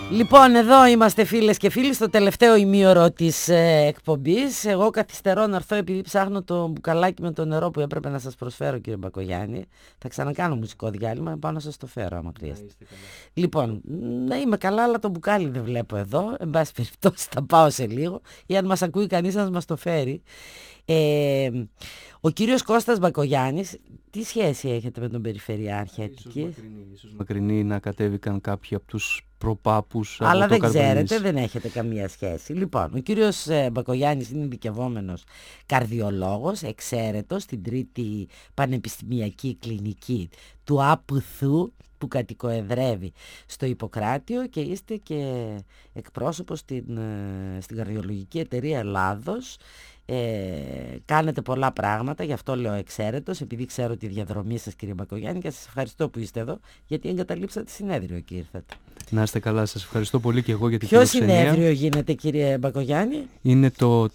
Λοιπόν, εδώ είμαστε φίλες και φίλοι στο τελευταίο ημίωρο της εκπομπής. Εγώ καθυστερώ να έρθω επειδή ψάχνω το μπουκαλάκι με το νερό που έπρεπε να σας προσφέρω, κύριε Μπακογιάννη. Θα ξανακάνω μουσικό διάλειμμα, πάω να σας το φέρω άμα χρειάζεται. Λοιπόν, να είμαι καλά, αλλά το μπουκάλι δεν βλέπω εδώ. Εν πάση περιπτώσει θα πάω σε λίγο ή αν μας ακούει κανείς να μας το φέρει. Ο κύριος Κώστας Μπακογιάννης, τι σχέση έχετε με τον Περιφερειάρχη Αττικής? Ίσως μακρινή να κατέβηκαν κάποιοι από τους προπάπους. Αλλά δεν ξέρετε, δεν έχετε καμία σχέση. Λοιπόν, ο κύριος Μπακογιάννης είναι ειδικευόμενος καρδιολόγος, εξαίρετος στην Τρίτη Πανεπιστημιακή Κλινική του Απουθού που κατοικοεδρεύει στο Ιπποκράτιο και είστε και εκπρόσωπος στην Καρδιολογική Εταιρεία Ελλάδος. Κάνετε πολλά πράγματα, γι' αυτό λέω εξαίρετος, επειδή ξέρω τη διαδρομή σας, κύριε Μπακογιάννη, και σας ευχαριστώ που είστε εδώ, γιατί εγκαταλείψατε συνέδριο και ήρθατε. Να είστε καλά, σας ευχαριστώ πολύ και εγώ για την φιλοξενία. Ποιο συνέδριο γίνεται, κύριε Μπακογιάννη? Είναι το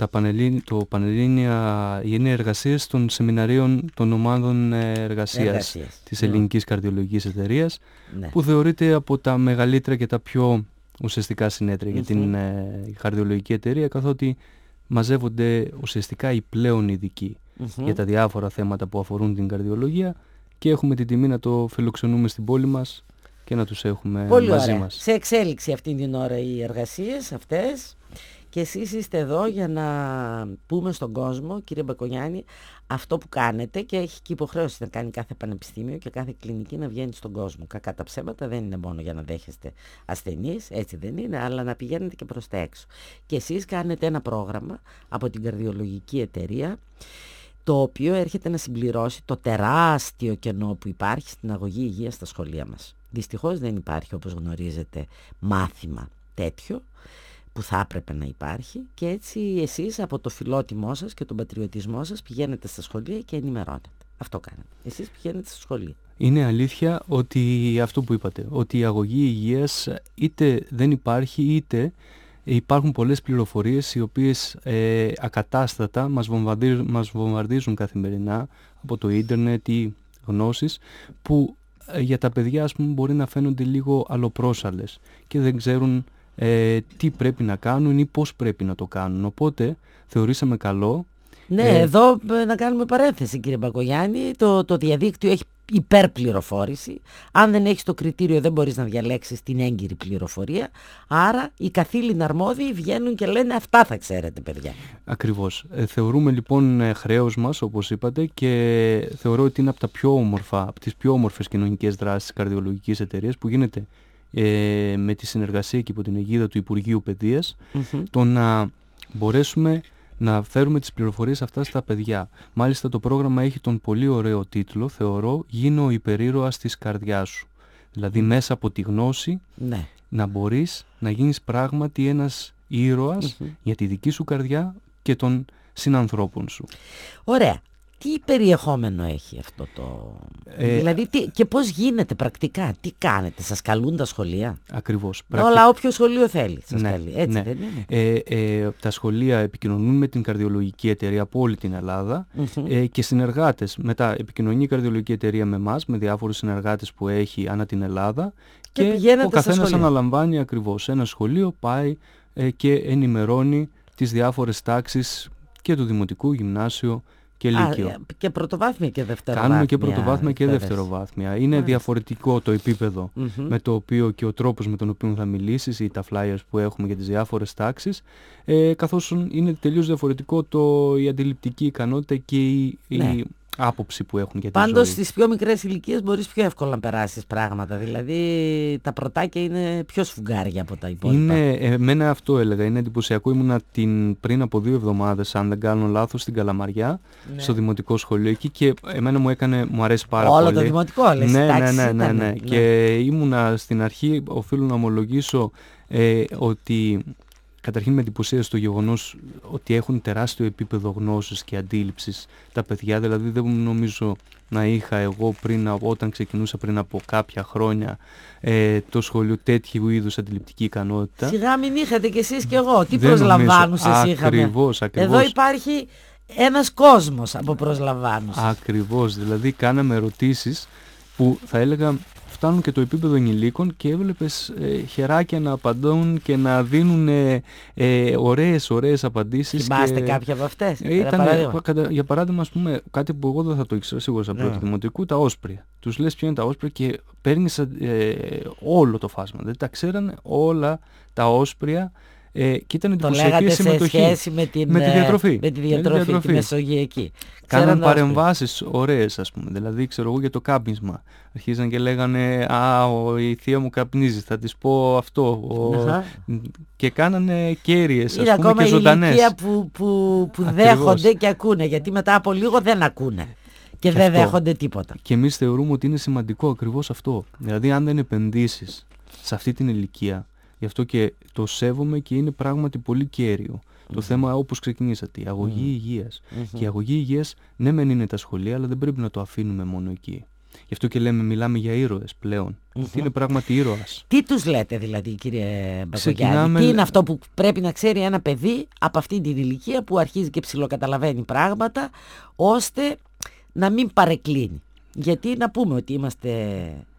Πανελλήνια, είναι εργασίες των σεμιναρίων των ομάδων εργασίας της Ελληνικής Καρδιολογικής Εταιρείας, που θεωρείται από τα μεγαλύτερα και τα πιο ουσιαστικά συνέδρια για την καρδιολογική εταιρεία, καθότι μαζεύονται ουσιαστικά οι πλέον ειδικοί για τα διάφορα θέματα που αφορούν την καρδιολογία και έχουμε την τιμή να το φιλοξενούμε στην πόλη μας και να τους έχουμε μαζί μας. Σε εξέλιξη αυτή την ώρα οι εργασίες αυτές και εσείς είστε εδώ για να πούμε στον κόσμο, κύριε Μπακογιάννη, αυτό που κάνετε, και έχει και υποχρέωση να κάνει κάθε πανεπιστήμιο και κάθε κλινική να βγαίνει στον κόσμο. Κακά τα ψέματα, δεν είναι μόνο για να δέχεστε ασθενείς, έτσι δεν είναι, αλλά να πηγαίνετε και προς τα έξω. Και εσείς κάνετε ένα πρόγραμμα από την Καρδιολογική Εταιρεία, το οποίο έρχεται να συμπληρώσει το τεράστιο κενό που υπάρχει στην αγωγή υγείας στα σχολεία μας. Δυστυχώς δεν υπάρχει, όπως γνωρίζετε, μάθημα τέτοιο που θα έπρεπε να υπάρχει, και έτσι εσείς από το φιλότιμό σας και τον πατριωτισμό σας πηγαίνετε στα σχολεία και ενημερώνετε. Αυτό κάνετε. Εσείς πηγαίνετε στα σχολεία. Είναι αλήθεια ότι αυτό που είπατε, ότι η αγωγή υγείας είτε δεν υπάρχει, είτε υπάρχουν πολλές πληροφορίες οι οποίες ακατάστατα μας βομβαρδίζουν καθημερινά από το ίντερνετ ή γνώσεις που για τα παιδιά, ας πούμε, μπορεί να φαίνονται λίγο αλλοπρόσαλλες και δεν ξέρουν τι πρέπει να κάνουν ή πώς πρέπει να το κάνουν. Οπότε θεωρήσαμε καλό. Εδώ να κάνουμε παρένθεση, κύριε Μπακογιάννη. Το διαδίκτυο έχει υπερπληροφόρηση. Αν δεν έχεις το κριτήριο δεν μπορείς να διαλέξεις την έγκυρη πληροφορία. Άρα οι καθήλυνα αρμόδιοι βγαίνουν και λένε αυτά θα ξέρετε, παιδιά. Ακριβώς. Θεωρούμε λοιπόν χρέος μας, όπως είπατε, και θεωρώ ότι είναι από τις πιο όμορφες κοινωνικές δράσεις της Καρδιολογικής Εταιρείας που γίνεται με τη συνεργασία και υπό την αιγίδα του Υπουργείου Παιδείας, το να μπορέσουμε να φέρουμε τις πληροφορίες αυτά στα παιδιά. Μάλιστα το πρόγραμμα έχει τον πολύ ωραίο τίτλο, θεωρώ, «Γίνω ο υπερήρωας της καρδιάς σου». Δηλαδή μέσα από τη γνώση να μπορείς να γίνεις πράγματι ένας ήρωας για τη δική σου καρδιά και των συνανθρώπων σου. Ωραία. Τι περιεχόμενο έχει αυτό το... δηλαδή και πώς γίνεται πρακτικά, τι κάνετε, σας καλούν τα σχολεία? Ακριβώς. Όλα όποιο σχολείο θέλει σας καλεί, έτσι δεν είναι? Τα σχολεία επικοινωνούν με την Καρδιολογική Εταιρεία από όλη την Ελλάδα και συνεργάτες. Μετά επικοινωνεί η Καρδιολογική Εταιρεία με εμάς, με διάφορους συνεργάτες που έχει ανά την Ελλάδα και ο καθένας αναλαμβάνει ακριβώς ένα σχολείο, πάει και ενημερώνει τις διάφορες τάξεις και του Δημοτικού, Γυμνάσιο και Λύκειο. Και πρωτοβάθμια και δευτεροβάθμια. Κάνουμε και πρωτοβάθμια και δευτεροβάθμια. Είναι διαφορετικό το επίπεδο με το οποίο και ο τρόπος με τον οποίο θα μιλήσεις ή τα flyers που έχουμε για τις διάφορες τάξεις, καθώς είναι τελείως διαφορετικό η αντιληπτική ικανότητα και η άποψη που έχουν για τη ζωή. Πάντως στις πιο μικρές ηλικίες μπορείς πιο εύκολα να περάσεις πράγματα. Δηλαδή τα πρωτάκια είναι πιο σφουγγάρια από τα υπόλοιπα. Εμένα αυτό έλεγα. Είναι εντυπωσιακό. Ήμουνα πριν από 2 εβδομάδες, αν δεν κάνω λάθος, στην Καλαμαριά, στο δημοτικό σχολείο εκεί, και εμένα μου αρέσει πάρα πολύ. Όλο το δημοτικό, λες. Ναι. Και ήμουνα στην αρχή, οφείλω να ομολογήσω ότι καταρχήν με εντυπωσίασε το γεγονός ότι έχουν τεράστιο επίπεδο γνώσης και αντίληψης τα παιδιά. Δηλαδή δεν νομίζω να είχα εγώ όταν ξεκινούσα πριν από κάποια χρόνια το σχολείο τέτοιου είδους αντιληπτική ικανότητα. Σιγά μην είχατε κι εσείς κι εγώ. Τι προσλαμβάνουσες είχαμε? Ακριβώς. Εδώ υπάρχει ένας κόσμος από προσλαμβάνουσες. Ακριβώς. Δηλαδή κάναμε ερωτήσεις που θα έλεγα φτάνουν και το επίπεδο ενηλίκων και έβλεπες χεράκια να απαντούν και να δίνουν ωραίες απαντήσεις. Θυμάστε κάποια από αυτές? Για παράδειγμα, ας πούμε, κάτι που εγώ δεν θα το ήξερα σίγουρα σαν πρώτη δημοτικού, τα όσπρια. Τους λες ποιο είναι τα όσπρια και παίρνεις όλο το φάσμα. Δεν τα ξέρανε όλα τα όσπρια. Και ήταν εντυπωσιακή συμμετοχή. Σε σχέση με τη διατροφή, τη μεσογειακή. Κάναν παρεμβάσεις ωραίες, ας πούμε. Δηλαδή, ξέρω εγώ, για το κάπνισμα. Αρχίζαν και λέγανε η θεία μου καπνίζει, θα της πω αυτό. Και κάνανε κέρυες, ας πούμε, και ζωντανές. Είναι ηλικία που δέχονται και ακούνε, γιατί μετά από λίγο δεν ακούνε. Και δεν δέχονται τίποτα. Και εμείς θεωρούμε ότι είναι σημαντικό ακριβώς αυτό. Δηλαδή, αν δεν επενδύσεις σε αυτή την ηλικία, γι' αυτό και το σέβομαι και είναι πράγματι πολύ κέριο. Το θέμα, όπως ξεκινήσατε, η αγωγή υγείας. Και η αγωγή υγείας, ναι μεν είναι τα σχολεία, αλλά δεν πρέπει να το αφήνουμε μόνο εκεί. Γι' αυτό και μιλάμε για ήρωες πλέον. Τι είναι πράγματι ήρωας. Τι τους λέτε δηλαδή, κύριε Μπακογιάννη? Τι είναι αυτό που πρέπει να ξέρει ένα παιδί από αυτή την ηλικία που αρχίζει και ψιλοκαταλαβαίνει πράγματα, ώστε να μην παρεκκλίνει? Γιατί να πούμε ότι είμαστε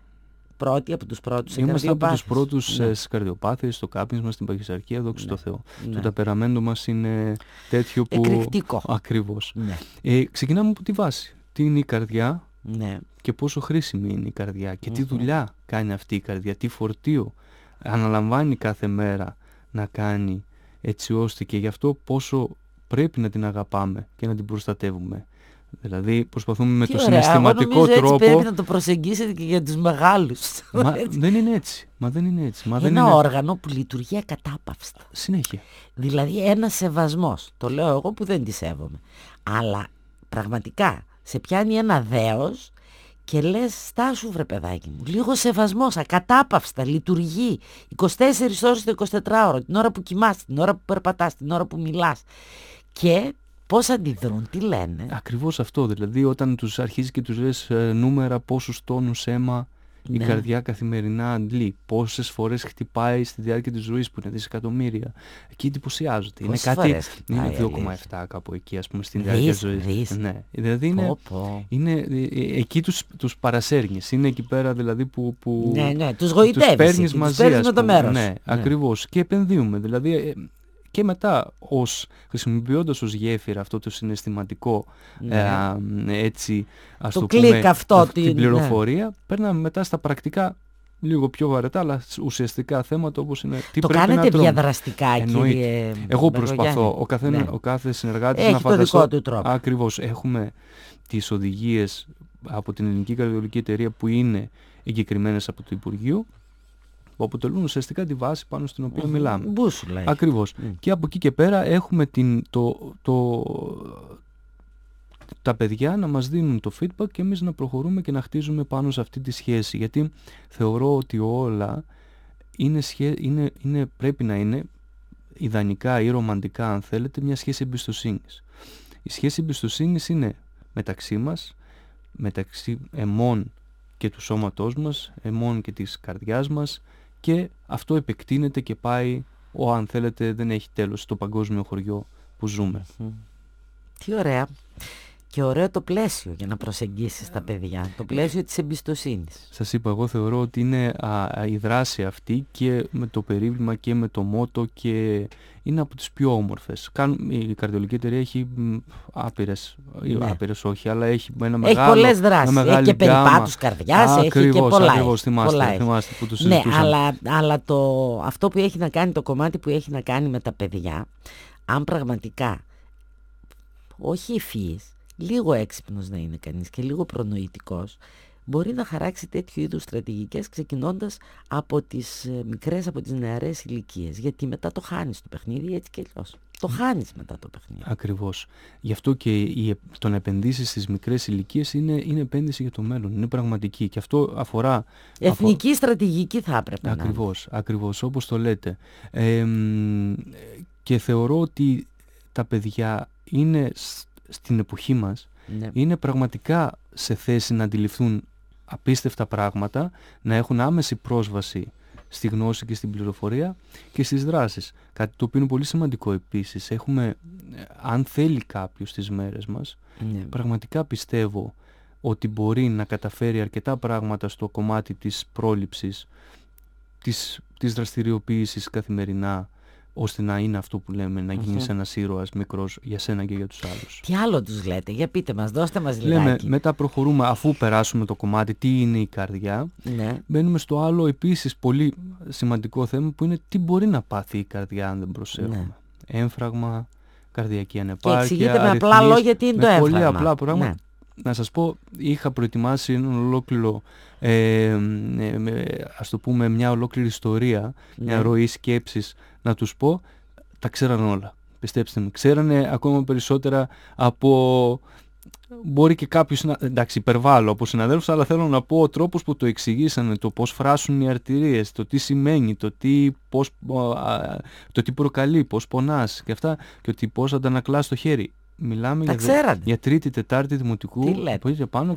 από τους πρώτους σε καρδιοπάθειες. Είμαστε από τους πρώτους στις καρδιοπάθειες, στο κάπνισμα, στην παχυσαρκία, δόξα τω Θεώ. Το ταπεραμέντο μας είναι τέτοιο που... εκρηκτικό. Ακριβώς. Ξεκινάμε από τη βάση. Τι είναι η καρδιά και πόσο χρήσιμη είναι η καρδιά και τι δουλειά κάνει αυτή η καρδιά, τι φορτίο αναλαμβάνει κάθε μέρα να κάνει, έτσι ώστε και γι' αυτό πόσο πρέπει να την αγαπάμε και να την προστατεύουμε. Δηλαδή προσπαθούμε με το συναισθηματικό τρόπο. Έτσι πρέπει να το προσεγγίσετε και για τους μεγάλους. Δεν είναι έτσι. Ένα όργανο που λειτουργεί ακατάπαυστα. Συνέχεια. Δηλαδή ένας σεβασμός. Το λέω εγώ που δεν τη σέβομαι. Αλλά πραγματικά σε πιάνει ένα δέος και λες, στάσου βρε παιδάκι μου. Λίγο σεβασμός, ακατάπαυστα, λειτουργεί 24 ώρες το 24ωρο. Την ώρα που κοιμάσαι, την ώρα που περπατάς, την ώρα που μιλάς. Και πώς αντιδρούν, τι λένε? Ακριβώς αυτό. Δηλαδή όταν τους αρχίζεις και τους λες νούμερα, πόσους τόνους αίμα η καρδιά καθημερινά αντλεί, πόσες φορές χτυπάει στη διάρκεια της ζωής, που είναι δισεκατομμύρια. Εκεί εντυπωσιάζονται. Είναι κάτι. Είναι 2,7 κάπου εκεί, ας πούμε, στην διάρκεια της ζωής. Ναι. Δηλαδή είναι εκεί τους παρασέρνεις. Είναι εκεί πέρα δηλαδή που τους γοητεύεις. Τους παίρνεις μαζί, με το μέρος. Ναι, ακριβώς. Και επενδύουμε. Δηλαδή. Και μετά χρησιμοποιώντας ως γέφυρα αυτό το συναισθηματικό έτσι, ας το πούμε, την πληροφορία, παίρναμε μετά στα πρακτικά λίγο πιο βαρετά, αλλά ουσιαστικά θέματα όπως είναι τι το πρέπει κάνετε να τρώμε. Διαδραστικά, κύριε? Εγώ προσπαθώ, ο κάθε συνεργάτης έχει να φανταστώ. Το δικό του τρόπο. Ακριβώς, έχουμε τις οδηγίες από την Ελληνική Καρδιολογική Εταιρεία που είναι εγκεκριμένες από το Υπουργείο, που αποτελούν ουσιαστικά τη βάση πάνω στην οποία μιλάμε. Μπούσουλα. Ακριβώς. Και από εκεί και πέρα έχουμε τα παιδιά να μας δίνουν το feedback και εμείς να προχωρούμε και να χτίζουμε πάνω σε αυτή τη σχέση. Γιατί θεωρώ ότι όλα πρέπει να είναι ιδανικά ή ρομαντικά, αν θέλετε, μια σχέση εμπιστοσύνης. Η σχέση εμπιστοσύνης είναι μεταξύ μας, μεταξύ εμών και του σώματός μας, εμών και της καρδιάς μας, και αυτό επεκτείνεται και πάει, αν θέλετε, δεν έχει τέλος, στο παγκόσμιο χωριό που ζούμε. Τι ωραία. Και ωραίο το πλαίσιο για να προσεγγίσεις τα παιδιά. Το πλαίσιο της εμπιστοσύνης. Σας είπα, εγώ θεωρώ ότι είναι η δράση αυτή και με το περίβλημα και με το μότο, και είναι από τις πιο όμορφες. Η Καρδιολογική Εταιρεία έχει άπειρες όχι, αλλά έχει ένα μεγάλο. Έχει πολλές δράσεις. Έχει και περιπάτους καρδιάς, έχει και πολλά. Ακριβώς, θυμάστε που το συζητούσαμε. Ναι, αλλά αυτό που έχει να κάνει, το κομμάτι που έχει να κάνει με τα παιδιά, αν πραγματικά, όχι ευφύης, λίγο έξυπνος να είναι κανείς και λίγο προνοητικός, μπορεί να χαράξει τέτοιου είδους στρατηγικές, ξεκινώντας από τις μικρές, από τις νεαρές ηλικίες. Γιατί μετά το χάνεις το παιχνίδι, έτσι και αλλιώς. Το χάνεις μετά το παιχνίδι. Ακριβώς. Γι' αυτό και το να επενδύσεις στις μικρές ηλικίες είναι επένδυση για το μέλλον. Είναι πραγματική. Και αυτό αφορά. Εθνική στρατηγική θα έπρεπε να είναι. Ακριβώς, όπως το λέτε. Και θεωρώ ότι τα παιδιά είναι στην εποχή μας, είναι πραγματικά σε θέση να αντιληφθούν απίστευτα πράγματα, να έχουν άμεση πρόσβαση στη γνώση και στην πληροφορία και στις δράσεις. Κάτι το οποίο είναι πολύ σημαντικό επίσης. Έχουμε, αν θέλει κάποιος στις μέρες μας, πραγματικά πιστεύω, ότι μπορεί να καταφέρει αρκετά πράγματα στο κομμάτι της πρόληψης, της δραστηριοποίησης καθημερινά, ώστε να είναι αυτό που λέμε, να γίνεις ένας ήρωας μικρός για σένα και για τους άλλους. Τι άλλο τους λέτε, για πείτε μας, δώστε μας λιγάκι. Λέμε, μετά προχωρούμε, αφού περάσουμε το κομμάτι τι είναι η καρδιά, μπαίνουμε στο άλλο επίσης πολύ σημαντικό θέμα, που είναι τι μπορεί να πάθει η καρδιά αν δεν προσέχουμε. Έμφραγμα, καρδιακή ανεπάρκεια, και εξηγείτε με απλά λόγια τι είναι το έμφραγμα. Πολύ απλά πράγματα. Να σας πω, είχα προετοιμάσει ένα ολόκληρο, ας το πούμε, μια ολόκληρη ιστορία, μια ροή σκέψης, να τους πω, τα ξέραν όλα. Πιστέψτε με, ξέρανε ακόμα περισσότερα από, μπορεί και κάποιους, εντάξει υπερβάλλω από συναδέλφους, αλλά θέλω να πω ο τρόπος που το εξηγήσανε, το πώς φράσουν οι αρτηρίες, το τι σημαίνει, το τι προκαλεί, πώς πονάς και αυτά, και ότι πώς αντανακλάς το χέρι. Μιλάμε για τρίτη, τετάρτη δημοτικού, που πάνω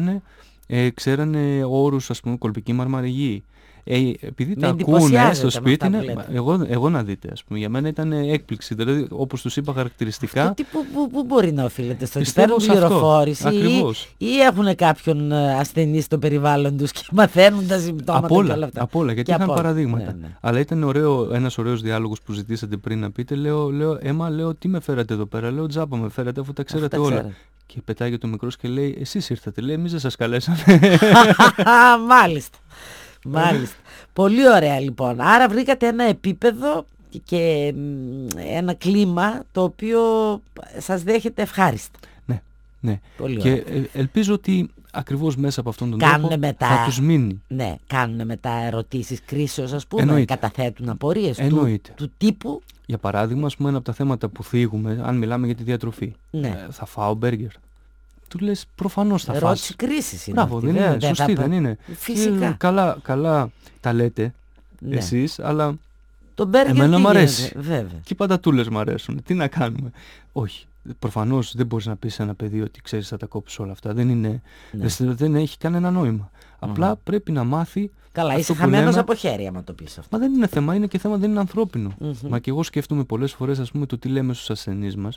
ξέρανε όρους, ας πούμε, κολπική μαρμαριγή. Επειδή τα ακούνε στο σπίτι, εγώ να δείτε, ας πούμε, για μένα ήταν έκπληξη. Δηλαδή, όπως τους είπα χαρακτηριστικά. Αυτό πού μπορεί να οφείλεται, στο ότι παίρνουν πληροφόρηση ή έχουν κάποιον ασθενή στο περιβάλλον τους και μαθαίνουν τα συμπτώματα και όλα αυτά. Από όλα, γιατί είχαν παραδείγματα. Αλλά ήταν ένας ωραίος διάλογος που ζητήσατε πριν να πείτε. Λέω, τι με φέρατε εδώ πέρα. Λέω, τζάπα με φέρατε, αφού τα ξέρατε όλα. Και πετάγει το μικρός και λέει, εσείς ήρθατε. Λέει, εμείς δεν σας καλέσαμε. Μάλιστα. Μάλιστα. Πολύ ωραία λοιπόν. Άρα βρήκατε ένα επίπεδο και ένα κλίμα το οποίο σας δέχεται ευχάριστα. Ναι. Πολύ και ωραία. ελπίζω ότι ακριβώς μέσα από αυτόν τον τρόπο θα τους μείνει. Ναι, κάνουν μετά ερωτήσεις κρίσεως, ας πούμε, καταθέτουν απορίες του τύπου. Για παράδειγμα, ας πούμε, ένα από τα θέματα που θίγουμε, αν μιλάμε για τη διατροφή. Θα φάω μπέργκερ. Του λες, προφανώς θα φας. Ερώτηση κρίσης είναι. Μπράβο, δεν είναι. Σωστή δεν είναι. Φυσικά. Καλά τα λέτε εσείς, αλλά το μπέργκερ εμένα μ' αρέσει. Βέβαια. Και οι πατατούλες μ' αρέσουν. Τι να κάνουμε. Όχι. Προφανώς δεν μπορείς να πεις σε ένα παιδί ότι ξέρεις θα τα κόψεις όλα αυτά. Δεν έχει κανένα νόημα. Απλά πρέπει να μάθει. Καλά, είσαι χαμένος από χέρι άμα το πεις αυτό. Μα δεν είναι θέμα, είναι και θέμα, δεν είναι ανθρώπινο. Μα και εγώ σκέφτομαι πολλές φορές, ας πούμε, το τι λέμε στους ασθενείς μας.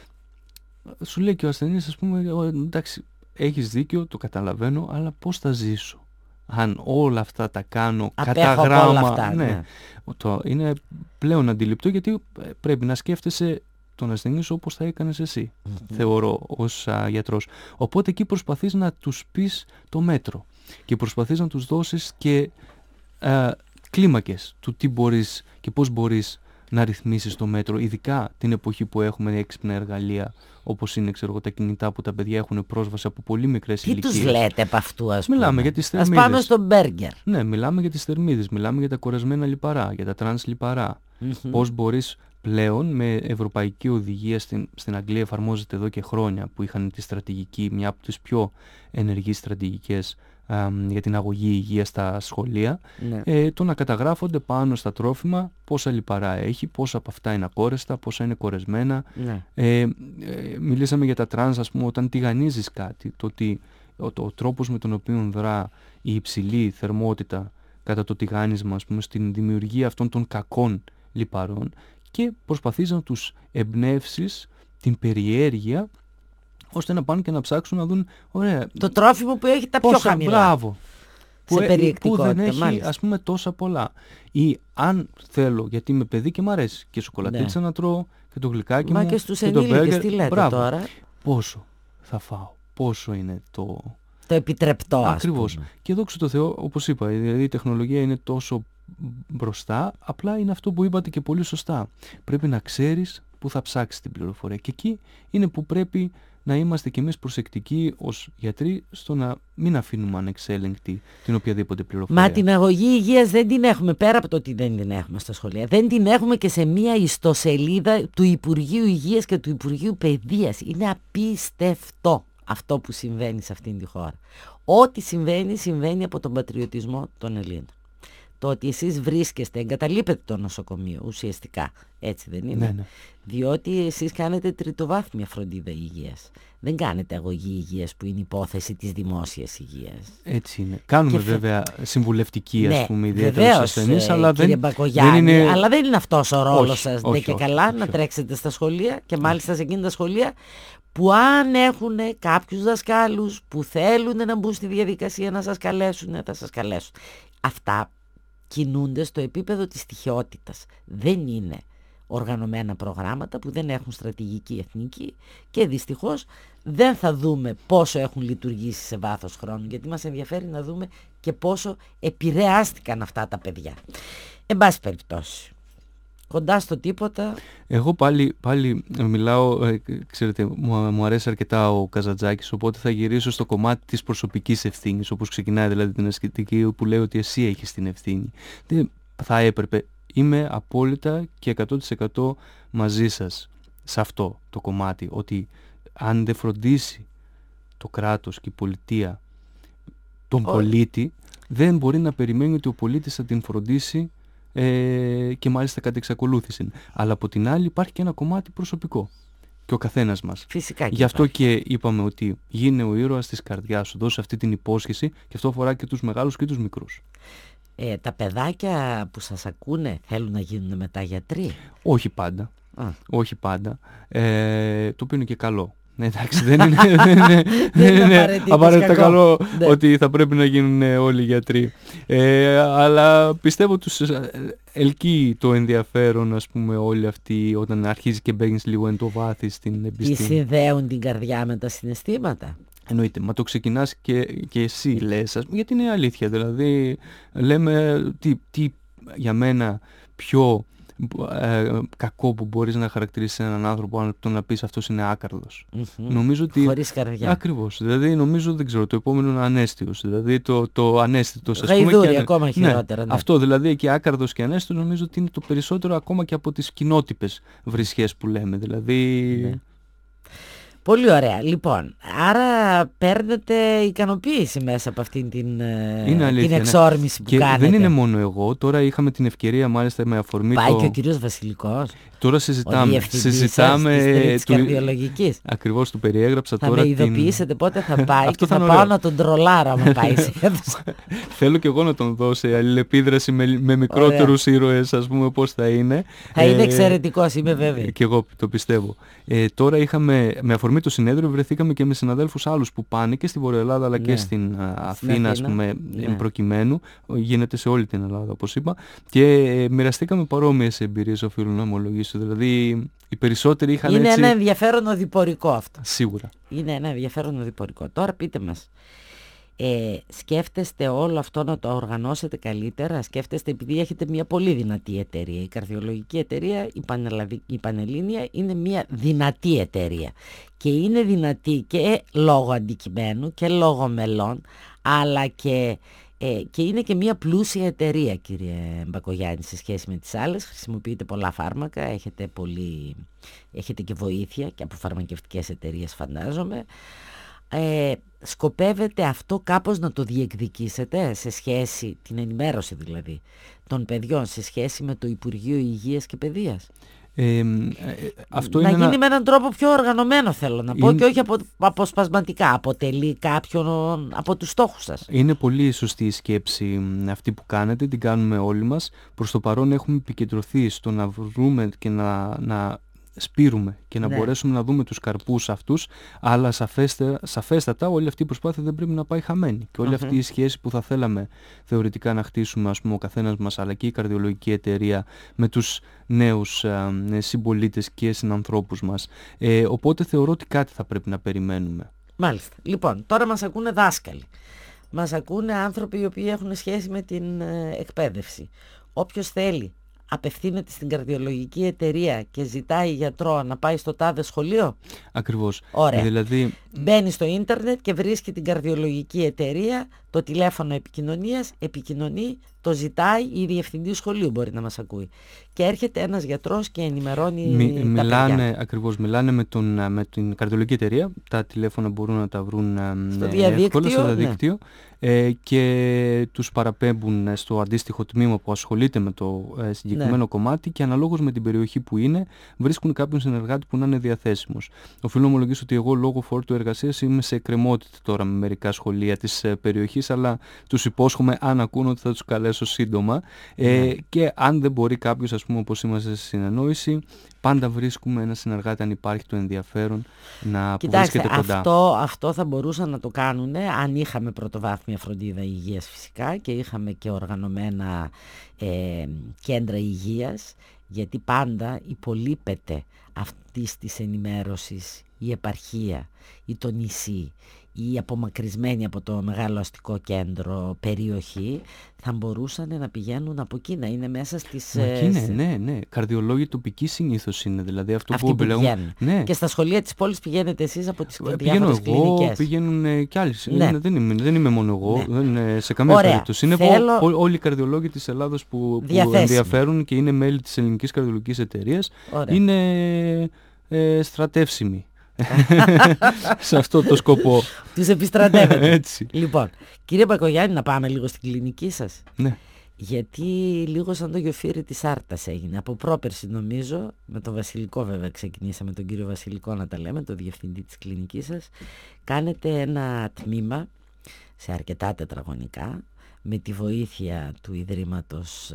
Σου λέει και ο ασθενής, ας πούμε, εντάξει, έχεις δίκιο, το καταλαβαίνω, αλλά πώς θα ζήσω αν όλα αυτά τα κάνω κατά γράμμα. Όλα αυτά, είναι πλέον αντιληπτό, γιατί πρέπει να σκέφτεσαι τον ασθενή όπως θα έκανες εσύ, θεωρώ, ως γιατρός. Οπότε εκεί προσπαθείς να τους πεις το μέτρο και προσπαθείς να τους δώσεις και κλίμακες του τι μπορείς και πώς μπορείς να ρυθμίσεις το μέτρο, ειδικά την εποχή που έχουμε έξυπνα εργαλεία, όπως είναι, ξέρω εγώ, τα κινητά που τα παιδιά έχουν πρόσβαση από πολύ μικρές ηλικίες. Τι τους λέτε από αυτού, ας πούμε? Μιλάμε για τις θερμίδες. Ας πάμε στο μπέργκερ. Ναι, μιλάμε για τις θερμίδες, μιλάμε για τα κορεσμένα λιπαρά, για τα τρανς λιπαρά. Πώς μπορείς πλέον με ευρωπαϊκή οδηγία, στην Αγγλία εφαρμόζεται εδώ και χρόνια, που είχαν τη στρατηγική, μια από τις πιο ενεργείς στρατηγικές για την αγωγή υγείας στα σχολεία, το να καταγράφονται πάνω στα τρόφιμα πόσα λιπαρά έχει, πόσα από αυτά είναι ακόρεστα, πόσα είναι κορεσμένα. Μιλήσαμε για τα τρανς, ας πούμε, όταν τηγανίζεις κάτι, το ότι ο τρόπος με τον οποίο δρά η υψηλή θερμότητα κατά το τηγάνισμα, ας πούμε, στην δημιουργία αυτών των κακών λιπαρών, και προσπαθείς να τους εμπνεύσεις την περιέργεια, ώστε να πάνε και να ψάξουν να δουν, ωραία, το τρόφιμο που έχει τα πιο χαμηλά. Μπράβο. Που δεν έχει, ας πούμε, τόσα πολλά. Ή αν θέλω, γιατί είμαι παιδί και μου αρέσει και σοκολατίτσα να τρώω και το γλυκάκι μου και στους ενήλικες τι λέτε τώρα? Πόσο θα φάω, πόσο είναι το επιτρεπτό, ακριβώς. Και δόξα τω Θεώ, όπως είπα, δηλαδή η τεχνολογία είναι τόσο μπροστά, απλά είναι αυτό που είπατε και πολύ σωστά. Πρέπει να ξέρεις που θα ψάξεις την πληροφορία, και εκεί είναι που πρέπει να είμαστε κι εμείς προσεκτικοί ως γιατροί, στο να μην αφήνουμε ανεξέλεγκτη την οποιαδήποτε πληροφορία. Μα την αγωγή υγείας δεν την έχουμε, πέρα από το ότι δεν την έχουμε στα σχολεία, δεν την έχουμε και σε μία ιστοσελίδα του Υπουργείου Υγείας και του Υπουργείου Παιδείας. Είναι απίστευτο αυτό που συμβαίνει σε αυτήν τη χώρα. Ό,τι συμβαίνει, συμβαίνει από τον πατριωτισμό των Ελλήνων. το ότι εσείς βρίσκεστε, εγκαταλείπετε το νοσοκομείο ουσιαστικά, έτσι δεν είναι? Ναι. Διότι εσείς κάνετε τριτοβάθμια φροντίδα υγείας. Δεν κάνετε αγωγή υγείας που είναι υπόθεση της δημόσιας υγείας. Έτσι είναι. Κάνουμε βέβαια συμβουλευτική, ας πούμε, ιδιαίτερα στους ασθενείς, αλλά δεν είναι... αλλά δεν είναι αυτός ο ρόλος σας. Όχι, και καλά να τρέξετε στα σχολεία και μάλιστα σε εκείνα τα σχολεία που αν έχουν κάποιους δασκάλους που θέλουν να μπουν στη διαδικασία να σας καλέσουν, θα σας καλέσουν. Αυτά κινούνται στο επίπεδο της τυχαιότητας. Δεν είναι οργανωμένα προγράμματα που δεν έχουν στρατηγική εθνική και δυστυχώς δεν θα δούμε πόσο έχουν λειτουργήσει σε βάθος χρόνου, γιατί μας ενδιαφέρει να δούμε και πόσο επηρεάστηκαν αυτά τα παιδιά. Εν πάση περιπτώσει, κοντά στο τίποτα. Εγώ πάλι μιλάω, ξέρετε, μου αρέσει αρκετά ο Καζαντζάκης, οπότε θα γυρίσω στο κομμάτι της προσωπικής ευθύνης, όπως ξεκινάει δηλαδή την ασκητική, που λέει ότι εσύ έχεις την ευθύνη. Δεν θα έπρεπε, είμαι απόλυτα και 100% μαζί σας σε αυτό το κομμάτι, ότι αν δεν φροντίσει το κράτος και η πολιτεία τον πολίτη, δεν μπορεί να περιμένει ότι ο πολίτης θα την φροντίσει και μάλιστα κατ' εξακολούθηση. Αλλά από την άλλη υπάρχει και ένα κομμάτι προσωπικό και ο καθένας μας. Φυσικά. Γι' αυτό και είπαμε ότι γίνε ο ήρωας της καρδιάς σου, δώσε αυτή την υπόσχεση, και αυτό αφορά και τους μεγάλους και τους μικρούς. Τα παιδάκια που σας ακούνε θέλουν να γίνουν μετά γιατροί? Όχι πάντα. Όχι πάντα. Το οποίο είναι και καλό. Εντάξει, δεν είναι απαραίτητα καλό ότι θα πρέπει να γίνουν όλοι γιατροί. Αλλά πιστεύω τους ελκύει το ενδιαφέρον, ας πούμε, όλοι αυτοί όταν αρχίζει και μπαίνεις λίγο εν το βάθη στην επιστήμη. Τι συνδέουν την καρδιά με τα συναισθήματα. Εννοείται, μα το ξεκινάς και εσύ λες, γιατί είναι αλήθεια. Δηλαδή λέμε τι για μένα πιο κακό που μπορείς να χαρακτηρίσεις έναν άνθρωπο, αν το να πεις αυτός είναι άκαρδος. Νομίζω ότι... Χωρίς καρδιά. Ακριβώς. Δηλαδή νομίζω, δεν ξέρω, το επόμενο είναι ανέστιος. Δηλαδή το ανέστητος, ας πούμε. Γαϊδούρι, ακόμα χειρότερα. Ναι. Αυτό δηλαδή, και άκαρδος και ανέστητος, νομίζω ότι είναι το περισσότερο ακόμα και από τις κοινότυπες βρισχές που λέμε. Δηλαδή... Ναι. Πολύ ωραία. Λοιπόν, άρα παίρνετε ικανοποίηση μέσα από αυτήν την εξόρμηση που κάνετε. Δεν είναι μόνο εγώ. Τώρα είχαμε την ευκαιρία, μάλιστα, με αφορμή Πάει και ο κύριος Βασιλικός. Τώρα συζητάμε της καρδιολογικής. Ακριβώς, του περιέγραψα θα τώρα. Θα με ειδοποιήσετε πότε θα πάει και θα πάω να τον τρολάρω άμα πάει σε αίθουσα. Θέλω και εγώ να τον δω σε αλληλεπίδραση με μικρότερους ήρωες, ας πούμε, πώς θα είναι. Θα είναι εξαιρετικός, είμαι βέβαιη. Και εγώ το πιστεύω. Τώρα είχαμε, με αφορμή το συνέδριο, βρεθήκαμε και με συναδέλφους άλλους που πάνε και στην Βόρεια Ελλάδα αλλά και στην Αθήνα, ας πούμε, προκειμένου. Γίνεται σε όλη την Ελλάδα, όπως είπα. Και μοιραστήκαμε παρόμοιες εμπειρίες, οφείλω να ομολογήσω. Δηλαδή, οι περισσότεροι είχαν είναι ένα ενδιαφέρον οδηπορικό αυτό. Σίγουρα. Είναι ένα ενδιαφέρον οδηπορικό. Τώρα πείτε μας, σκέφτεστε όλο αυτό να το οργανώσετε καλύτερα? Σκέφτεστε, επειδή έχετε μια πολύ δυνατή εταιρεία, η καρδιολογική εταιρεία, η Πανελλήνια, είναι μια δυνατή εταιρεία. Και είναι δυνατή και λόγω αντικειμένου και λόγω μελών, αλλά και είναι και μια πλούσια εταιρεία, κύριε Μπακογιάννη, σε σχέση με τις άλλες. Χρησιμοποιείτε πολλά φάρμακα, έχετε και βοήθεια και από φαρμακευτικές εταιρείες, φαντάζομαι. Σκοπεύετε αυτό κάπως να το διεκδικήσετε σε σχέση, την ενημέρωση δηλαδή των παιδιών, σε σχέση με το Υπουργείο Υγείας και Παιδείας? Αυτό να είναι γίνει με έναν τρόπο πιο οργανωμένο, θέλω να πω, και όχι αποσπασματικά. Αποτελεί κάποιον από τους στόχους σας. Είναι πολύ σωστή η σκέψη αυτή που κάνετε, την κάνουμε όλοι μας. Προς το παρόν έχουμε επικεντρωθεί στο να βρούμε και να σπείρουμε και να μπορέσουμε να δούμε τους καρπούς αυτούς, αλλά σαφέστατα όλη αυτή η προσπάθεια δεν πρέπει να πάει χαμένη. Και όλη αυτή η σχέση που θα θέλαμε θεωρητικά να χτίσουμε, ας πούμε, ο καθένας μας, αλλά και η καρδιολογική εταιρεία με τους νέους συμπολίτες και συνανθρώπους μας. Οπότε θεωρώ ότι κάτι θα πρέπει να περιμένουμε. Μάλιστα. Λοιπόν, τώρα μας ακούνε δάσκαλοι. Μας ακούνε άνθρωποι οι οποίοι έχουν σχέση με την εκπαίδευση. Όποιος θέλει απευθύνεται στην καρδιολογική εταιρεία και ζητάει γιατρό να πάει στο τάδε σχολείο. Ακριβώς. Ωραία. Δηλαδή... Μπαίνει στο ίντερνετ και βρίσκει την καρδιολογική εταιρεία, το τηλέφωνο επικοινωνίας, επικοινωνεί, το ζητάει, η διευθυντή σχολείου μπορεί να μας ακούει. Και έρχεται ένας γιατρός και ενημερώνει τα παιδιά. Ακριβώς, μιλάνε με την καρδιολογική εταιρεία, τα τηλέφωνα μπορούν να τα βρουν στο διαδίκτυο, και τους παραπέμπουν στο αντίστοιχο τμήμα που ασχολείται με το συγκεκριμένο κομμάτι και αναλόγως με την περιοχή που είναι βρίσκουν κάποιον συνεργάτη που να είναι διαθέσιμος. Οφείλω να ομολογήσω ότι εγώ λόγω φόρτου εργασίας είμαι σε εκκρεμότητα τώρα με μερικά σχολεία της περιοχής, αλλά τους υπόσχομαι αν ακούν ότι θα τους καλέσω σύντομα και αν δεν μπορεί κάποιος, ας πούμε, όπως είμαστε σε συνεννόηση, πάντα βρίσκουμε ένα συνεργάτη αν υπάρχει το ενδιαφέρον που βρίσκεται κοντά. Αυτό θα μπορούσαν να το κάνουν αν είχαμε πρωτοβάθμια φροντίδα υγείας φυσικά και είχαμε και οργανωμένα κέντρα υγείας, γιατί πάντα υπολείπεται αυτής της ενημέρωσης η επαρχία ή το νησί ή απομακρυσμένη από το μεγάλο αστικό κέντρο περιοχή, θα μπορούσαν να πηγαίνουν από εκεί, να είναι μέσα στις... Ναι. Καρδιολόγοι τοπικοί συνήθως είναι, δηλαδή αυτό αυτοί που πηγαίνουν. Ναι. Και στα σχολεία της πόλης πηγαίνετε εσείς από τις Πηγαίνω διάφορες κλινικές. Πηγαίνουν κι άλλοι. Ναι. Δεν είμαι μόνο εγώ, σε καμία περίπτωση. Είναι όλοι οι καρδιολόγοι της Ελλάδος που ενδιαφέρουν και είναι μέλη της Ελληνικής Καρδιολογικής Εταιρείας. Είναι στρατεύσιμοι. Σε αυτό το σκοπό. Τους επιστρατεύετε. Έτσι. Λοιπόν, κύριε Μπακογιάννη, να πάμε λίγο στην κλινική σας. Ναι. Γιατί λίγο σαν το Γιοφύρι της Άρτας έγινε. Από πρόπερση νομίζω, με τον Βασιλικό βέβαια ξεκινήσαμε, τον κύριο Βασιλικό να τα λέμε, τον διευθυντή της κλινικής σας. Κάνετε ένα τμήμα σε αρκετά τετραγωνικά με τη βοήθεια του Ιδρύματος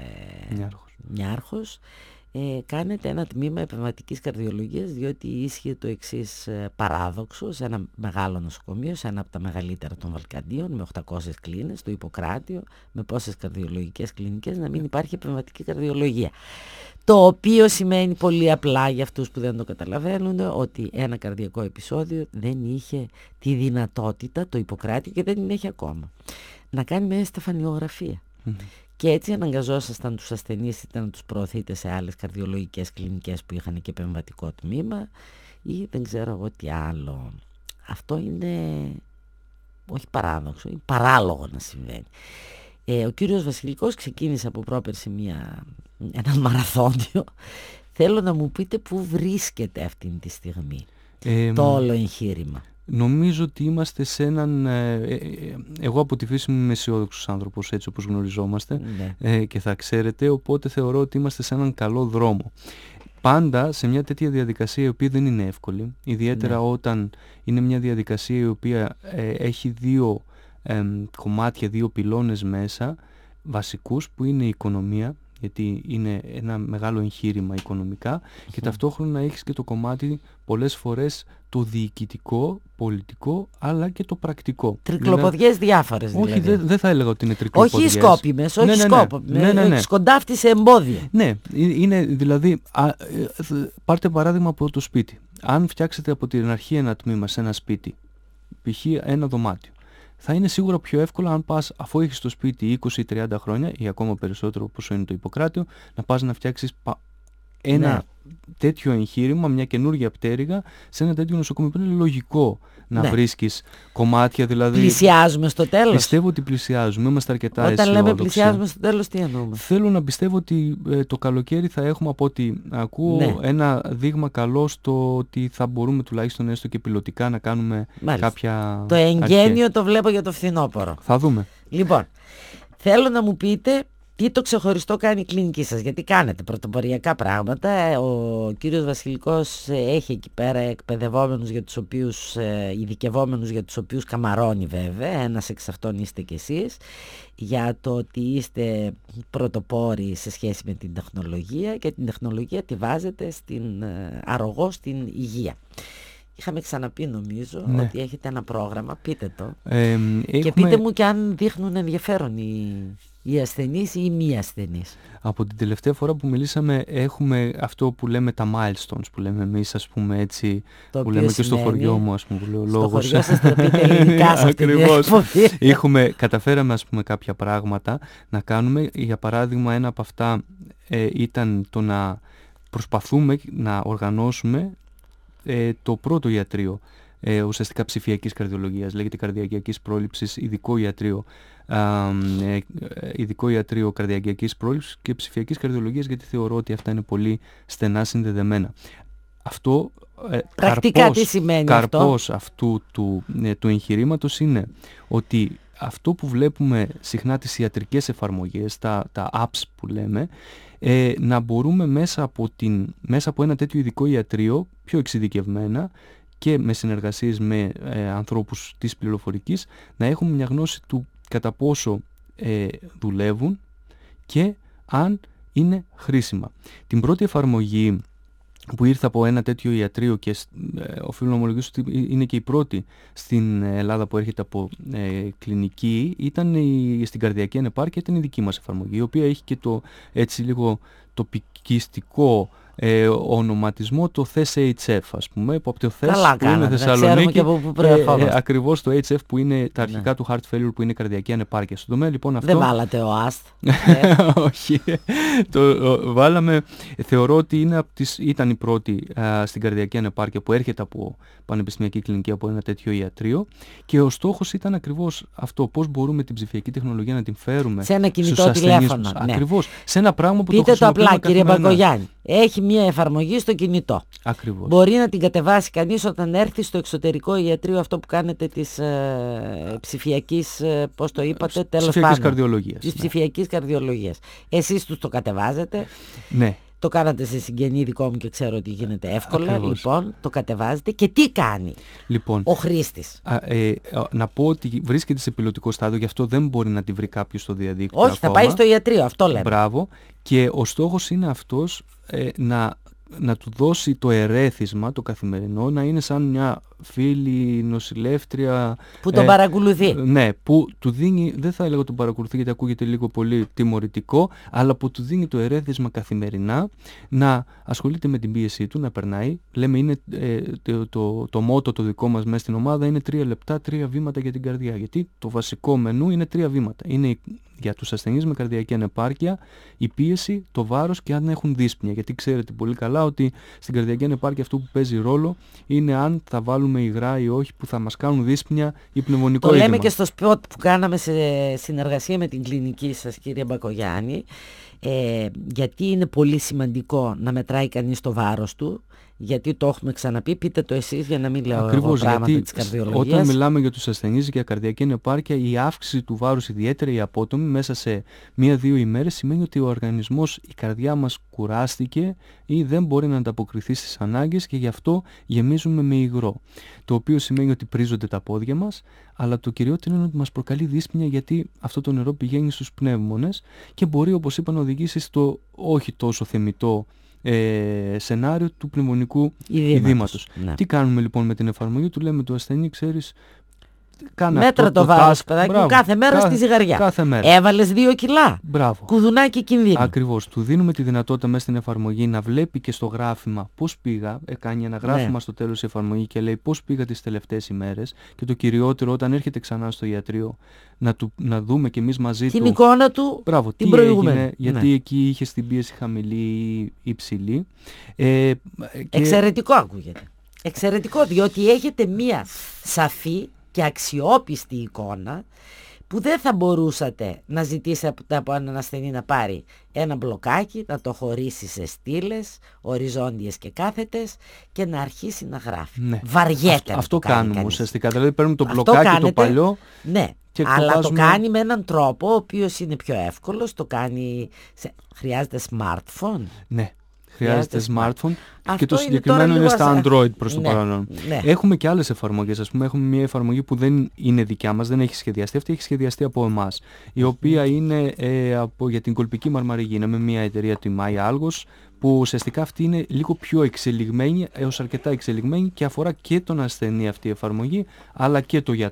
Νιάρχος. Κάνετε ένα τμήμα επεμβατικής καρδιολογίας, διότι ίσχυε το εξής παράδοξο σε ένα μεγάλο νοσοκομείο, σε ένα από τα μεγαλύτερα των Βαλκαντίων, με 800 κλίνες, το Ιπποκράτιο, με πόσες καρδιολογικές κλινικές, να μην υπάρχει επεμβατική καρδιολογία. Το οποίο σημαίνει πολύ απλά για αυτούς που δεν το καταλαβαίνουν, ότι ένα καρδιακό επεισόδιο δεν είχε τη δυνατότητα, το Ιπποκράτιο, και δεν την έχει ακόμα, να κάνει μια στεφανιογραφία. Και έτσι αναγκαζόσασταν τους ασθενείς είτε να τους προωθείτε σε άλλες καρδιολογικές κλινικές που είχαν και επεμβατικό τμήμα ή δεν ξέρω εγώ τι άλλο. Αυτό είναι όχι παράδοξο, είναι παράλογο να συμβαίνει. Ο κύριος Βασιλικός ξεκίνησε από πρόπερση έναν μαραθώνιο. Θέλω να μου πείτε πού βρίσκεται αυτή τη στιγμή το όλο εγχείρημα. Νομίζω ότι είμαστε σε έναν... εγώ από τη φύση μου είμαι αισιόδοξος άνθρωπος, έτσι όπως γνωριζόμαστε, και θα ξέρετε, οπότε θεωρώ ότι είμαστε σε έναν καλό δρόμο. Πάντα σε μια τέτοια διαδικασία η οποία δεν είναι εύκολη, ιδιαίτερα όταν είναι μια διαδικασία η οποία έχει δύο κομμάτια, δύο πυλώνες μέσα, βασικούς, που είναι η οικονομία, γιατί είναι ένα μεγάλο εγχείρημα οικονομικά, και ταυτόχρονα έχεις και το κομμάτι πολλές φορές το διοικητικό, πολιτικό, αλλά και το πρακτικό. Τρικλοποδιές διάφορες δηλαδή. Όχι, δεν θα έλεγα ότι είναι τρικλοποδιές. Όχι σκόπιμες, όχι σκόπιμες, σκοντάφτει σε εμπόδια. Ναι, είναι δηλαδή, πάρτε παράδειγμα από το σπίτι. Αν φτιάξετε από την αρχή ένα τμήμα σε ένα σπίτι, π.χ. ένα δωμάτιο, θα είναι σίγουρα πιο εύκολο αν πας, αφού έχεις το σπίτι 20-30 χρόνια ή ακόμα περισσότερο όπως είναι το Ιπποκράτιο, να πας να φτιάξεις ένα τέτοιο εγχείρημα, μια καινούργια πτέρυγα σε ένα τέτοιο νοσοκομείο που είναι λογικό να βρίσκεις κομμάτια, δηλαδή... Πλησιάζουμε στο τέλος. Πιστεύω ότι πλησιάζουμε, είμαστε αρκετά αισιόδοξοι. Όταν λέμε πλησιάζουμε στο τέλος, τι εννοούμε? Θέλω να πιστεύω ότι το καλοκαίρι θα έχουμε, από ό,τι ακούω, ένα δείγμα καλό στο ότι θα μπορούμε τουλάχιστον έστω και πιλωτικά να κάνουμε κάποια... Το εγγένειο το βλέπω για το φθινόπωρο. Θα δούμε. Λοιπόν, θέλω να μου πείτε τι το ξεχωριστό κάνει η κλινική σας, γιατί κάνετε πρωτοποριακά πράγματα. Ο κύριος Βασιλικός έχει εκεί πέρα εκπαιδευόμενους για τους οποίους, ειδικευόμενους για τους οποίους καμαρώνει βέβαια, ένας εξ αυτών είστε κι εσείς, για το ότι είστε πρωτοπόροι σε σχέση με την τεχνολογία και την τεχνολογία τη βάζετε αρρωγό στην υγεία. Είχαμε ξαναπεί νομίζω ότι έχετε ένα πρόγραμμα, πείτε το. Και πείτε μου και αν δείχνουν ενδιαφέρον οι ασθενείς ή οι μη ασθενείς. Από την τελευταία φορά που μιλήσαμε έχουμε αυτό που λέμε τα milestones, που λέμε εμείς, ας πούμε, έτσι, που λέμε και στο χωριό μου, ας πούμε, που λέει ο λόγος. Στο χωριό σας θα πείτε ελληνικά σε αυτή την εκπομπή. Καταφέραμε, ας πούμε, κάποια πράγματα να κάνουμε. Για παράδειγμα, ένα από αυτά ήταν το να προσπαθούμε να οργανώσουμε το πρώτο ιατρείο ουσιαστικά ψηφιακής καρδιολογίας. Λέγεται καρδιακιακής πρόληψης, ειδικό ιατρείο καρδιακιακής πρόληψης και ψηφιακής καρδιολογίας, γιατί θεωρώ ότι αυτά είναι πολύ στενά συνδεδεμένα. Αυτό πρακτικά τι σημαίνει καρπός αυτού του εγχειρήματος είναι ότι αυτό που βλέπουμε συχνά τις ιατρικές εφαρμογές, τα apps που λέμε, να μπορούμε μέσα από ένα τέτοιο ειδικό ιατρείο, πιο εξειδικευμένα και με συνεργασίες με ανθρώπους της πληροφορικής, να έχουμε μια γνώση του κατά πόσο δουλεύουν και αν είναι χρήσιμα. Την πρώτη εφαρμογή που ήρθε από ένα τέτοιο ιατρείο, και οφείλω να ομολογήσω ότι είναι και η πρώτη στην Ελλάδα που έρχεται από κλινική, ήταν στην καρδιακή ανεπάρκεια, ήταν η δική μας εφαρμογή, η οποία έχει και το έτσι λίγο τοπικιστικό ονοματισμό, το THES HF, ας πούμε, που από το THES που είναι Θεσσαλονίκη, ακριβώς το HF που είναι τα αρχικά του heart failure, που είναι καρδιακή ανεπάρκεια. Στον τομέα λοιπόν αυτό... Δεν βάλατε ο AST. Όχι. Το βάλαμε, θεωρώ ότι ήταν η πρώτη στην καρδιακή ανεπάρκεια που έρχεται από πανεπιστημιακή κλινική, από ένα τέτοιο ιατρείο, και ο στόχος ήταν ακριβώς αυτό, πώς μπορούμε την ψηφιακή τεχνολογία να την φέρουμε σε ένα κινητό τηλέφωνο. Ναι. Ακριβώς, σε ένα πράγμα που πείτε το χρησιμοποιούμε απλά, κύριε Μπακογιάννη. Έχει μια εφαρμογή στο κινητό. Ακριβώς. Μπορεί να την κατεβάσει κανείς όταν έρθει στο εξωτερικό ιατρείο, αυτό που κάνετε της ψηφιακής, πώς το είπατε, τέλος πάντων. Καρδιολογίας. Της ψηφιακής καρδιολογίας. Εσείς τους το κατεβάζετε. Ναι. Το κάνατε σε συγγενή δικό μου και ξέρω ότι γίνεται εύκολα. Ακριβώς. Λοιπόν, το κατεβάζετε και τι κάνει ο χρήστης? Να πω ότι βρίσκεται σε πιλωτικό στάδιο, γι' αυτό δεν μπορεί να τη βρει κάποιος στο διαδίκτυο. Όχι, θα πάει στο ιατρείο, αυτό λέμε. Μπράβο. Και ο στόχος είναι αυτός, να του δώσει το ερέθισμα, το καθημερινό, να είναι σαν μια φίλη νοσηλεύτρια που τον παρακολουθεί. Ναι, που του δίνει, δεν θα έλεγα τον παρακολουθεί γιατί ακούγεται λίγο πολύ τιμωρητικό, αλλά που του δίνει το ερέθισμα καθημερινά να ασχολείται με την πίεσή του, να περνάει. Λέμε, είναι το μότο το δικό μας μέσα στην ομάδα είναι 3 λεπτά, 3 βήματα για την καρδιά. Γιατί το βασικό μενού είναι 3 βήματα. Είναι για τους ασθενείς με καρδιακή ανεπάρκεια η πίεση, το βάρος και αν έχουν δύσπνοια. Γιατί ξέρετε πολύ καλά ότι στην καρδιακή ανεπάρκεια αυτό που παίζει ρόλο είναι αν θα βάλουμε υγρά ή όχι, που θα μας κάνουν δύσπνοια ή πνευμονικό είδημα. Το λέμε και στο σποτ που κάναμε σε συνεργασία με την κλινική σας, κύριε Μπακογιάννη, γιατί είναι πολύ σημαντικό να μετράει κανείς το βάρος του. Γιατί το έχουμε ξαναπεί, πείτε το εσείς για να μην λέω ακριβώς, πράγματα της καρδιολογίας. Όταν μιλάμε για τους ασθενείς για καρδιακή ανεπάρκεια, η αύξηση του βάρους, ιδιαίτερα η απότομη, μέσα σε 1-2 ημέρες, σημαίνει ότι ο οργανισμός, η καρδιά μας κουράστηκε ή δεν μπορεί να ανταποκριθεί στις ανάγκες και γι' αυτό γεμίζουμε με υγρό. Το οποίο σημαίνει ότι πρίζονται τα πόδια μας, αλλά το κυριότερο είναι ότι μας προκαλεί δύσπνοια, γιατί αυτό το νερό πηγαίνει στους πνεύμονες και μπορεί, όπως είπα, να οδηγήσει στο όχι τόσο θεμιτό σενάριο του πνευμονικού ειδήματος. Ναι. Τι κάνουμε λοιπόν με την εφαρμογή? Του λέμε του ασθενή, ξέρεις, μέτρα το βάρος, παιδάκι μου, κάθε μέρα στη ζυγαριά. Κάθε μέρα. Έβαλες 2 κιλά. Μπράβο. Κουδουνάκι κινδύνου. Ακριβώς. Του δίνουμε τη δυνατότητα μέσα στην εφαρμογή να βλέπει και στο γράφημα πώς πήγα. Κάνει ένα γράφημα στο τέλος της εφαρμογή και λέει πώς πήγα τις τελευταίες ημέρες. Και το κυριότερο, όταν έρχεται ξανά στο ιατρείο, να δούμε κι εμείς μαζί την εικόνα του. Μπράβο, την τι προηγούμενη. Έγινε, γιατί εκεί είχε την πίεση χαμηλή ή υψηλή. Εξαιρετικό ακούγεται. Εξαιρετικό, διότι έχετε μία σαφή και αξιόπιστη εικόνα που δεν θα μπορούσατε να ζητήσετε από έναν ασθενή να πάρει ένα μπλοκάκι, να το χωρίσει σε στήλες, οριζόντιες και κάθετες και να αρχίσει να γράφει. Ναι. Βαριέται. Αυτό κάνουμε ουσιαστικά. Δηλαδή παίρνουμε το μπλοκάκι το παλιό. Ναι, αλλά το κάνει με έναν τρόπο ο οποίος είναι πιο εύκολος. Το κάνει. Χρειάζεται smartphone. Ναι. Χρειάζεται smartphone και το συγκεκριμένο είναι στα Android προς το παρόν. Ναι. Έχουμε και άλλες εφαρμογές. Ας πούμε, έχουμε μια εφαρμογή που δεν είναι δικιά μας, δεν έχει σχεδιαστεί. Αυτή έχει σχεδιαστεί από εμάς. Η οποία είναι για την κολπική μαρμαριγή. Είναι με μια εταιρεία του Maya Algos, που ουσιαστικά αυτή είναι λίγο πιο εξελιγμένη, έως αρκετά εξελιγμένη, και αφορά και τον ασθενή αυτή η εφαρμογή, αλλά και το γιατρό.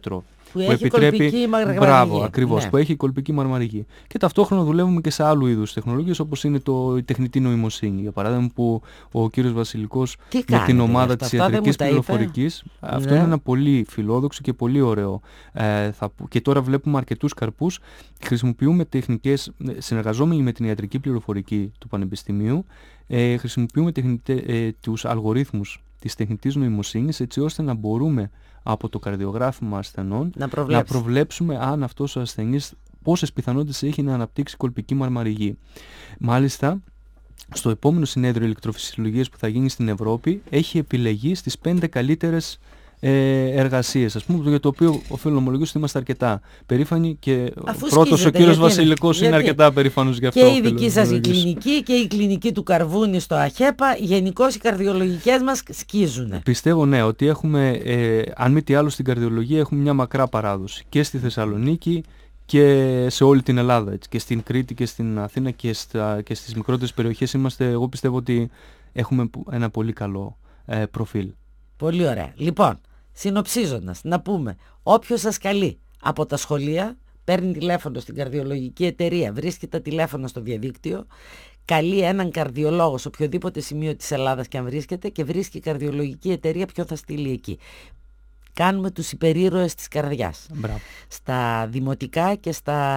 που έχει κολπική μαρμαριγή. Μπράβο, ακριβώς, Ναι. που έχει κολπική μαρμαριγή. Και ταυτόχρονα δουλεύουμε και σε άλλου είδους τεχνολογίες, όπως είναι η τεχνητή νοημοσύνη. Για παράδειγμα, που ο κύριος Βασιλικός με την ομάδα της ιατρικής πληροφορικής, αυτό είναι ένα πολύ φιλόδοξο και πολύ ωραίο. Και τώρα βλέπουμε αρκετούς καρπούς. Χρησιμοποιούμε τεχνικές, συνεργαζόμενοι με την ιατρική πληροφορική του Πανεπιστημίου, χρησιμοποιούμε τους αλγορίθμους της τεχνητής νοημοσύνης, έτσι ώστε να μπορούμε από το καρδιογράφημα ασθενών να προβλέψουμε αν αυτός ο ασθενής πόσες πιθανότητες έχει να αναπτύξει κολπική μαρμαριγή. Μάλιστα, στο επόμενο συνέδριο ηλεκτροφυσιολογίας που θα γίνει στην Ευρώπη, έχει επιλεγεί στις 5 καλύτερες εργασίες, ας πούμε, για το οποίο οφείλω να ομολογήσω ότι είμαστε αρκετά περήφανοι και πρώτος ο κύριος Βασιλικός είναι αρκετά περήφανος γι' αυτό. Και η δική σας η κλινική και η κλινική του Καρβούνη στο ΑΧΕΠΑ, γενικώς οι καρδιολογικές μας σκίζουν. Πιστεύω ναι, ότι έχουμε, αν μη τι άλλο στην καρδιολογία, έχουμε μια μακρά παράδοση και στη Θεσσαλονίκη και σε όλη την Ελλάδα, έτσι, και στην Κρήτη και στην Αθήνα και στις μικρότερες περιοχές εγώ πιστεύω ότι έχουμε ένα πολύ καλό προφίλ. Πολύ ωραία. Λοιπόν, συνοψίζοντας, να πούμε, όποιος σας καλεί από τα σχολεία, παίρνει τηλέφωνο στην καρδιολογική εταιρεία, βρίσκει τα τηλέφωνα στο διαδίκτυο, καλεί έναν καρδιολόγο σε οποιοδήποτε σημείο της Ελλάδας και αν βρίσκεται και βρίσκει η καρδιολογική εταιρεία ποιον θα στείλει εκεί. Κάνουμε τους υπερήρωες της καρδιάς. Μπράβο. Στα δημοτικά και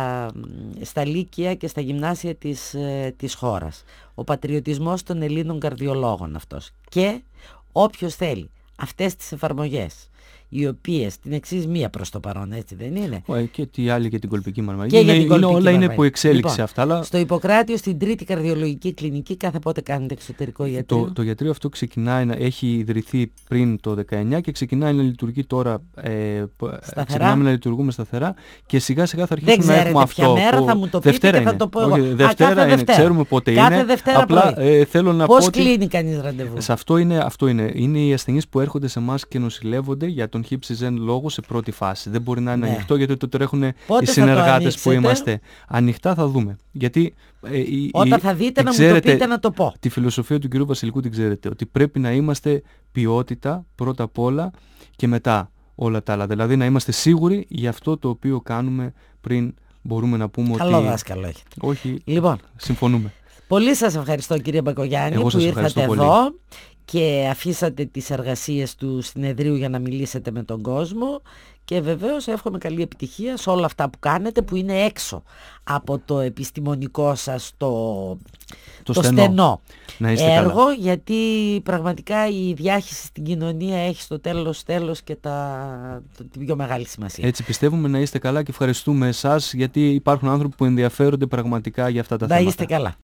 στα λύκεια και στα γυμνάσια της χώρας. Ο πατριωτισμός των Ελλήνων καρδιολόγων αυτός. Και όποιος θέλει αυτές τις εφαρμογές, οι οποίες την εξής μία προς το παρόν, έτσι δεν είναι? Και τη άλλη για την κολπική μαρμαριγή. Όλα είναι που εξέλιξη λοιπόν, αυτά. Αλλά... Στο Ιπποκράτιο, στην τρίτη καρδιολογική κλινική, κάθε πότε κάνετε εξωτερικό ιατρείο? Το ιατρείο αυτό έχει ιδρυθεί πριν το 19 και ξεκινάει να λειτουργεί τώρα. Ξεκινάμε να λειτουργούμε σταθερά και σιγά σιγά θα αρχίσουμε να έχουμε αυτό. Δεν ξέρετε ποια μέρα, θα μου το πείτε Δευτέρα και θα το πω εγώ. Δευτέρα είναι, ξέρουμε πότε κάθε είναι. Δευτέρα απλά θέλω να πώς πω κλείνει κανείς ραντεβού? Σε αυτό είναι. Είναι οι ασθενείς που έρχονται σε εμάς και νοσηλεύονται για τον HIPSIZEN λόγο σε πρώτη φάση. Δεν μπορεί να είναι ανοιχτό, γιατί το τρέχουν οι συνεργάτες που είμαστε. Ανοιχτά θα δούμε. Γιατί όταν θα δείτε να μου το πείτε να το πω. Τη φιλοσοφία του κ. Βασιλικού την ξέρετε, ότι πρέπει να είμαστε ποιότητα πρώτα απ' όλα και μετά όλα τα άλλα. Δηλαδή να είμαστε σίγουροι για αυτό το οποίο κάνουμε πριν μπορούμε να πούμε Καλό ότι... δάσκαλο έχετε. Όχι, λοιπόν, συμφωνούμε. Πολύ σας ευχαριστώ κύριε Μπακογιάννη που ήρθατε εδώ και αφήσατε τις εργασίες του συνεδρίου για να μιλήσετε με τον κόσμο και βεβαίως εύχομαι καλή επιτυχία σε όλα αυτά που κάνετε, που είναι έξω από το επιστημονικό σας το στενό έργο, καλά. Γιατί πραγματικά η διάχυση στην κοινωνία έχει στο τέλος και την πιο μεγάλη σημασία. Έτσι πιστεύουμε. Να είστε καλά και ευχαριστούμε εσάς, γιατί υπάρχουν άνθρωποι που ενδιαφέρονται πραγματικά για αυτά τα θέματα. Να είστε καλά.